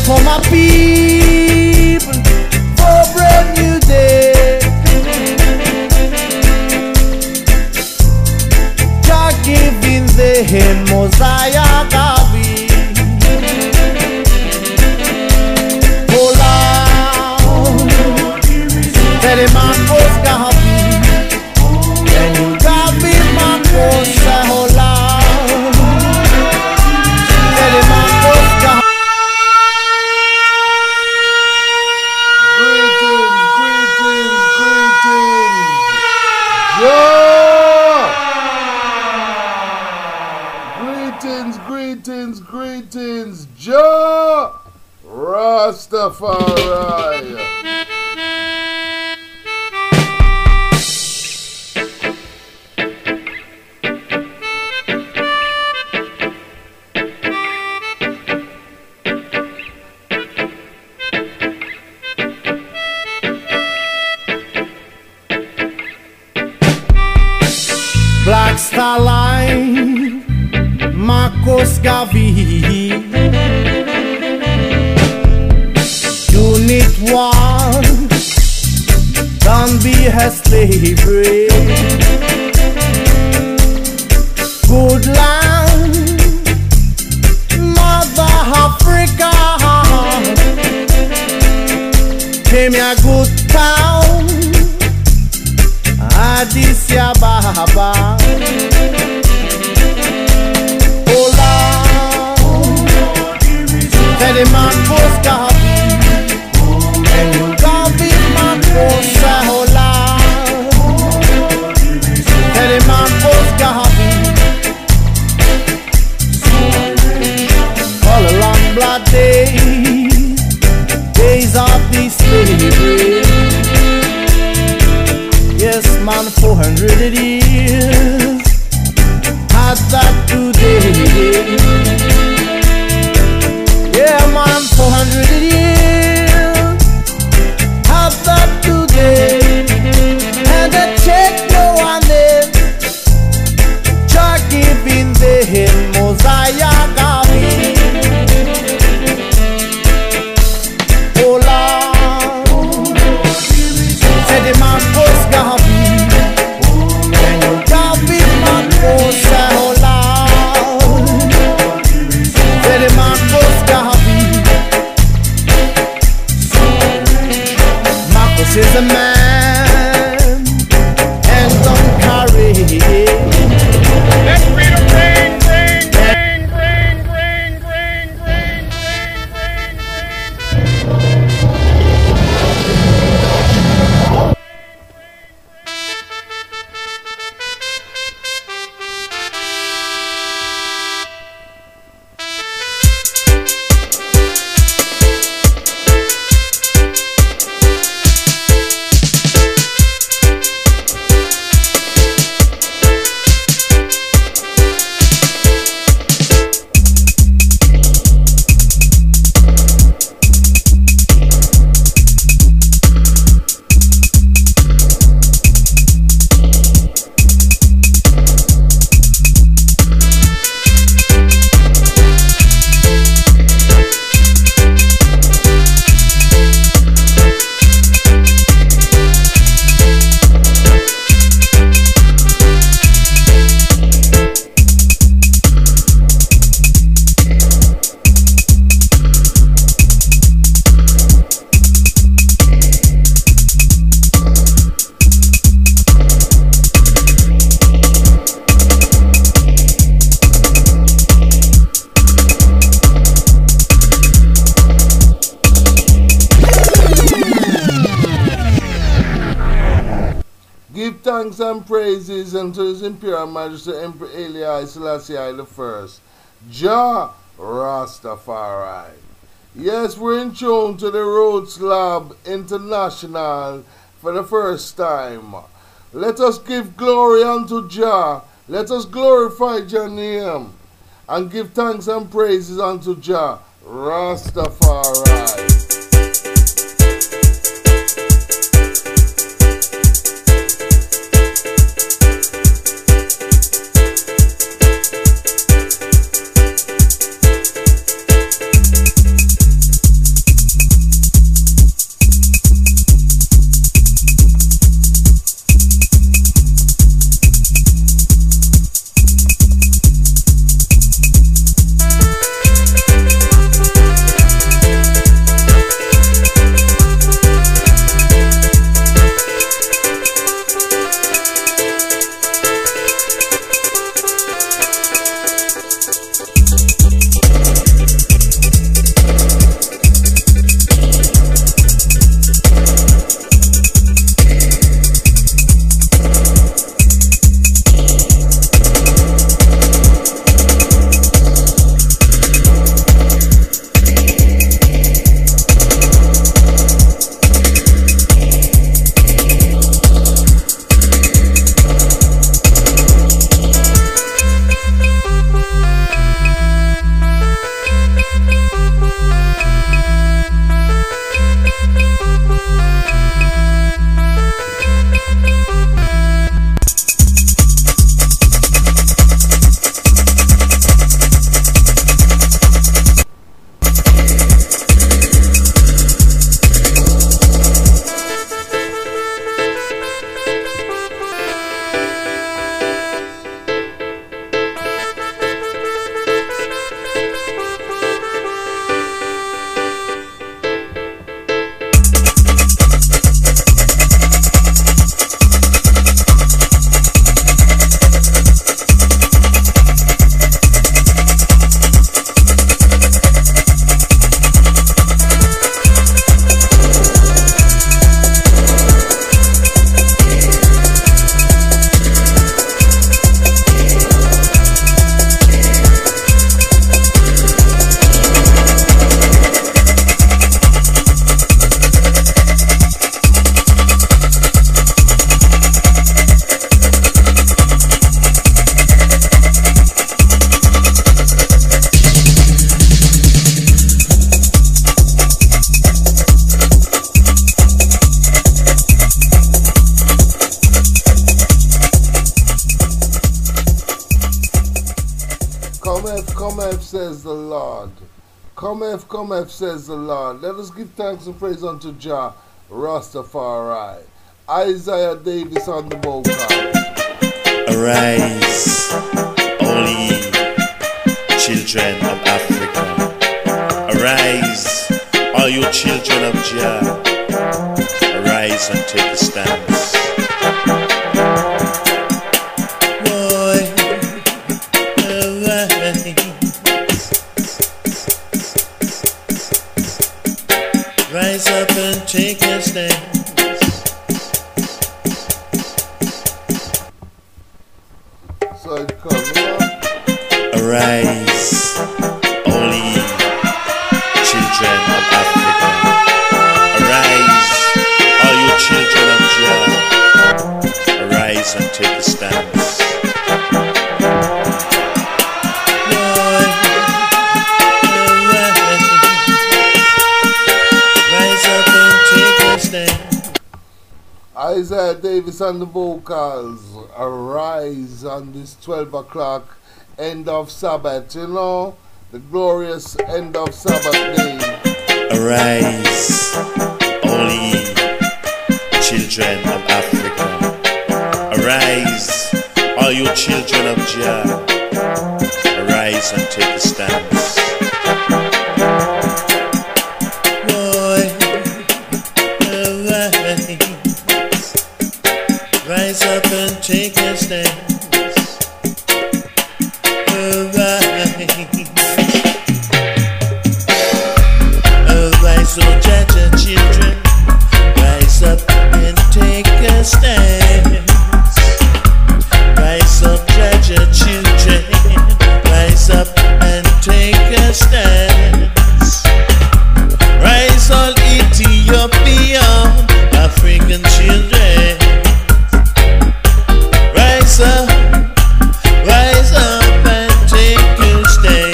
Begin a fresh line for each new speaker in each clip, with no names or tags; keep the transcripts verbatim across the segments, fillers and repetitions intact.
for my people, for a brand new day. Jah giving them Mosiah Gavi. Hold on, tell him I'm supposed to happy. And you got me, man, go say hold on. Tell him I'm supposed to happy.
Greetings, greetings, Jah Rastafari.
Black Star Line, Marcos Garvey, Unit one, don't be a slavery. Good land, Mother Africa, came a good town, Addis Ababa. Tell him man post Gavi, and you Gavi man post Sahola. Tell him man post Gavi, all along blood days, days of the slavery. Yes, man, four hundred years had that today. Yeah, man, four hundred years have that today. And the check no one is Jah giving them Mosiah Gavi. Oh Lord, say the man post Gavi, and you Gavi man post Sahola. Say the man post Gavi. Marcus is a man and don't carry.
Let's read a rain, rain, rain, rain, rain, rain, rain,
Give thanks and praises unto His Imperial Majesty Emperor Haile Selassie I the First, Jah Rastafari. Yes, we're in tune to the Roots Lab International for the first time. Let us give glory unto Jah. Let us glorify Jah name and give thanks and praises unto Jah Rastafari. Lord. Cometh, cometh, says the Lord. Let us give thanks and praise unto Jah Rastafari. Isaiah Davis on the vocal.
Arise, all ye children of Africa. Arise, all you children of Jah. Arise and take a stance. Boy, arise. Rise up and take a stance.
So it comes up.
Arise, all ye children of Africa. Arise, all you children of Jah. Arise and take a stance. Lord, arise. Rise up and take a stand.
Isaiah Davis on the vocals. Arise on this twelve o'clock end of Sabbath, you know, the glorious end of Sabbath day.
Arise, all ye children of Africa. Arise, all you children of Jah. Arise and take a stance. Boy, arise. Rise up and take a stance. Arise, oh Jah, children, rise up and take a stance. Rise up, Jah, children, rise up and take a stance. Rise, all Ethiopian, African children, rise up, rise up and take a stance.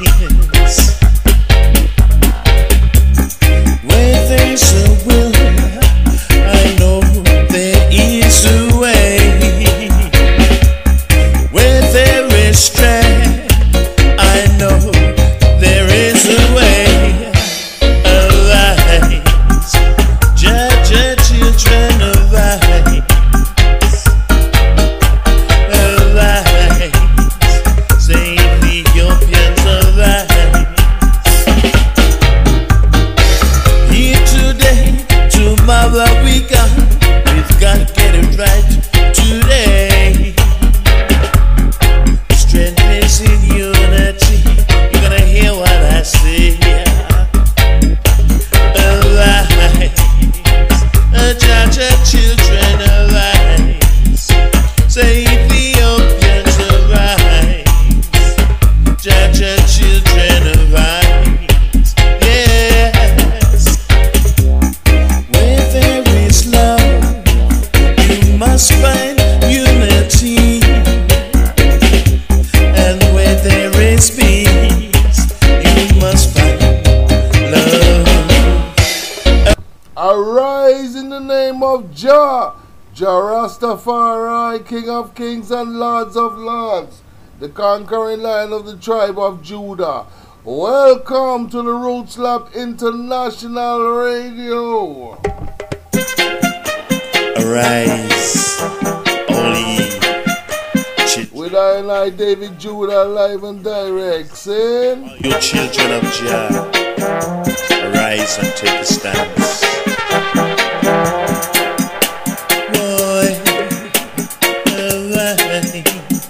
Where there's a will, I know there is a way. Where there is strength, I know there is a way. Arise, Jah, Jah, children, arise. Arise, say Ethiopians, arise. Here today, tomorrow we gone. We've got to get it right today. Strength is in unity. You're gonna hear what I say. Arise, Jah, Jah, children, arise. Say Ethiopians, arise. Jah, Jah, children, arise. Yes. Where there is love, you must find unity. And where there is peace, you must find love.
Arise in the name of Jah, Jah Rastafari, King of kings and Lords of lords, the conquering lion of the tribe of Judah. Welcome to the Roots Lab International Radio.
Arise, all ye children,
With I and I, David Judah, live and direct, saying,
all you children of Jah. Arise and take a stance. Boy, arise.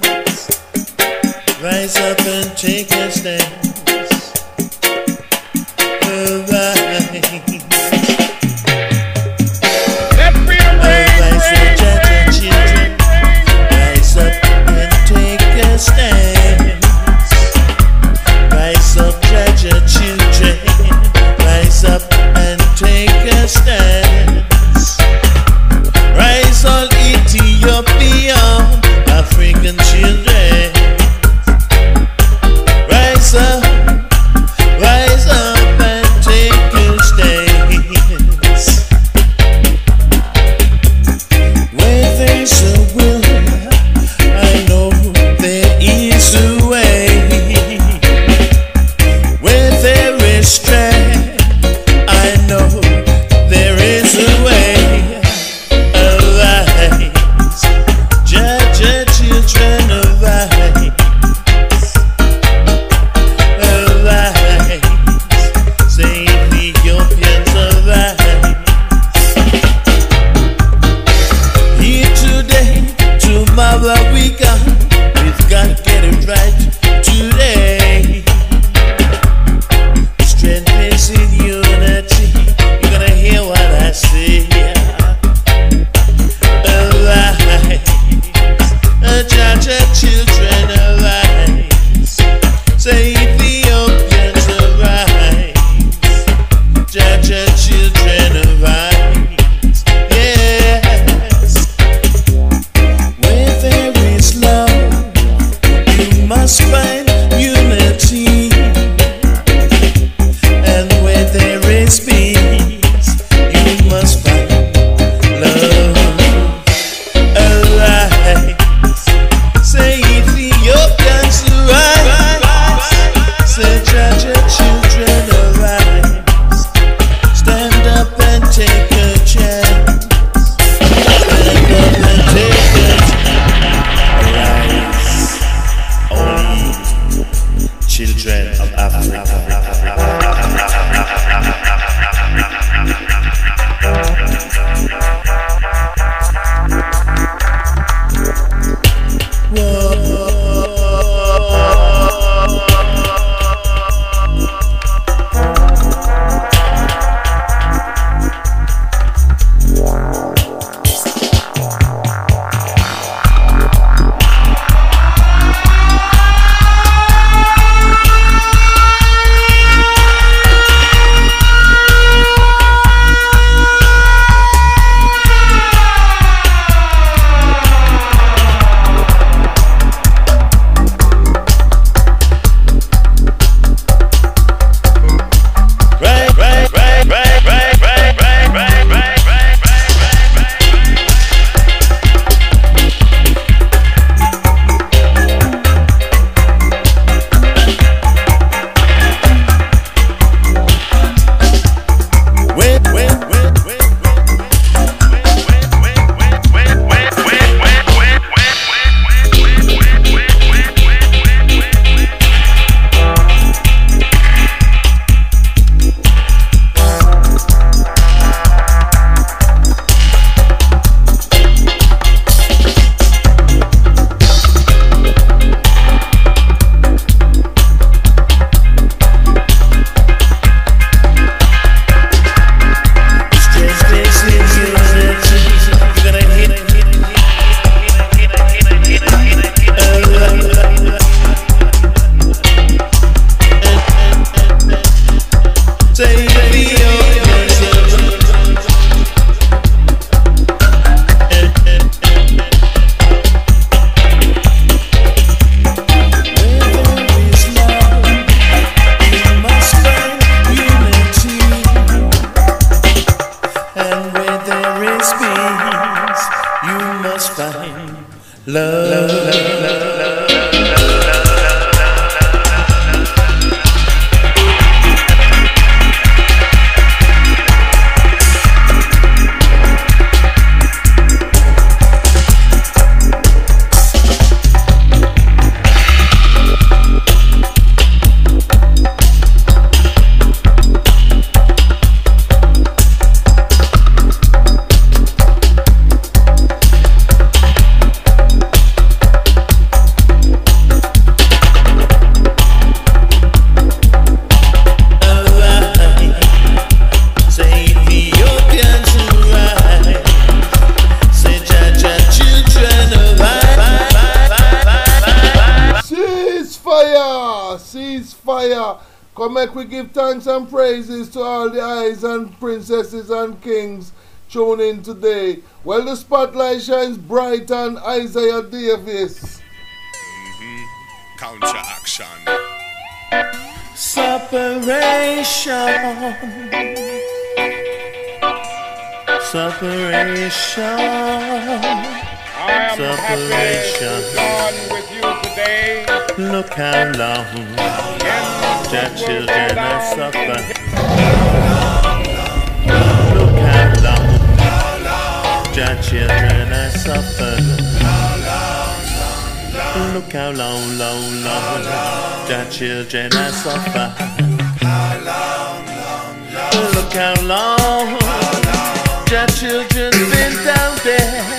Rise up and take a stance. Arise.
Let freedom ring,
Arise,
ring,
oh Jah,
ring,
children,
ring, ring.
rise up and take a stance. Rise up, Jah, children, rise up and take a stand. is peace, you must find love. Arise, say Ethiopians arise, say judge your children arise, stand up and take a chance, stand up and take a chance. Arise, all ye children of Africa.
Come make we give thanks and praises to all the eyes and princesses and kings tuned in today. Well, the spotlight shines bright on Isaiah Davis.
Mm-hmm. Counteraction.
Separation. Separation.
I am
Separation.
happy to be with you today.
Look how long the children are suffering. Look how long the children are suffering. Look how long, long, long the children are suffering. Look how long the children been down there.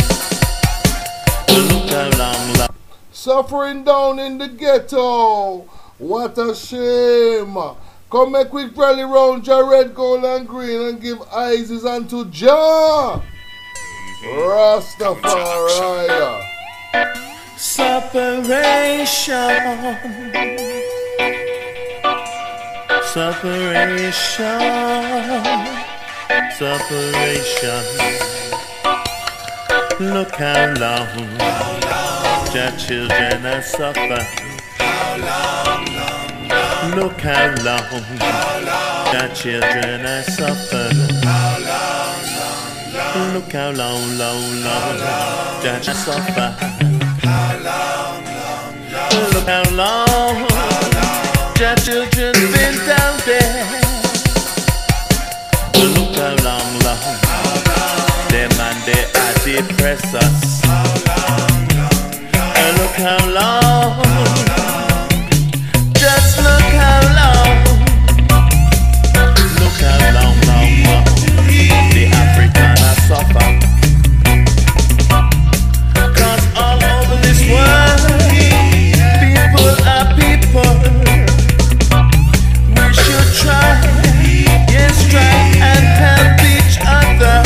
Look how long, long.
Suffering down in the ghetto. What a shame. Come make we rally round your red, gold and green and give Isis unto Jah. Rastafari.
Separation. Separation. Separation. Look how long the children are suffering. Look how long Jah children are suffering. Look how long, long, long Jah suffer. Look how long Jah children been down there. Look how long, long them and they are depress us. Look how long, just look how long. Look how long, long, long the African are suffer. Cause all over this world, people are people. We should try, yes try and help each other.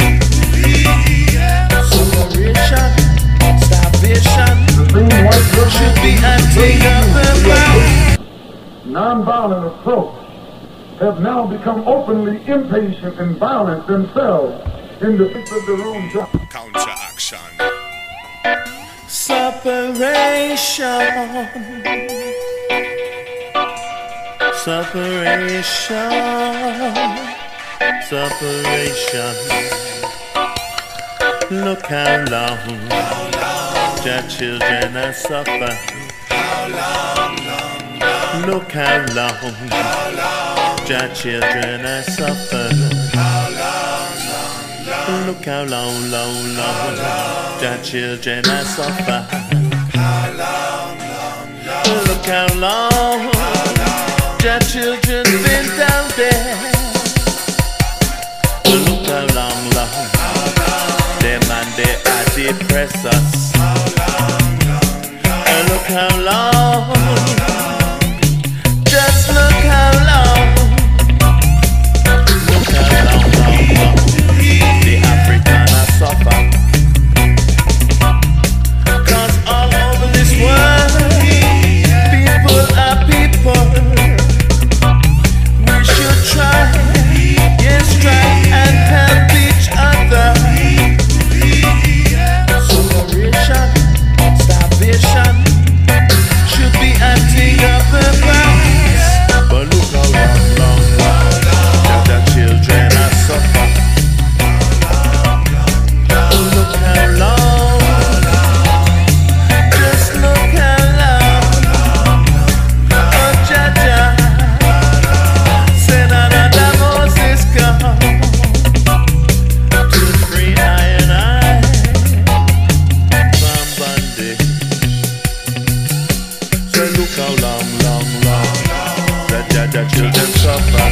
Separation, starvation should be a thing of the past.
Non-violent approach have now become openly impatient and violent themselves in the face of their own job.
Counteraction.
Separation. Separation. Separation. Look how long Jah children are suffer. Look how long Jah children are suffer. Look how long, long, long Jah children are suffer. Look how long Jah children been down there. Look how long, long them and they are depress us. Look how long, just look how long. Look how long, long, long the African are suffer. Cause all over this world, people are people. We should try, yes try and help each other. Separation, starvation should be a thing of the past. But look how long, long, long that the children are suffer. Look how long, just look how long. Oh Jah Jah, send another Moses come to free I and I from bondage. So look how long, long, long that Jah Jah children suffer.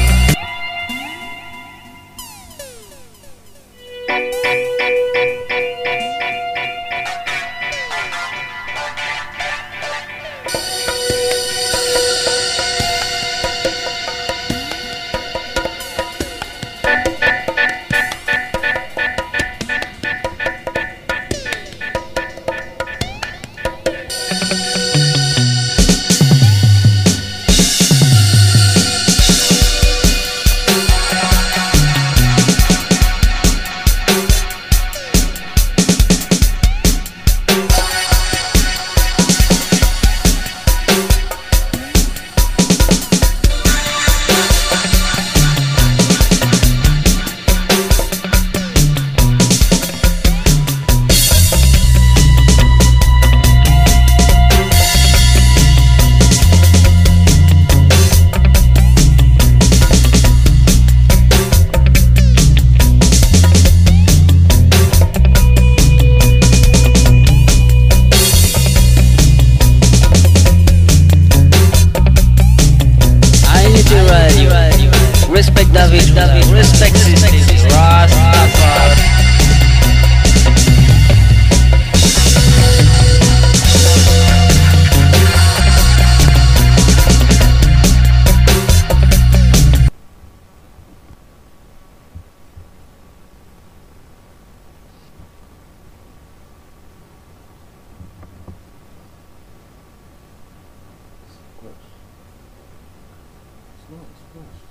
Respect David, respect system, Rastafari.
Splash. Splash, splash.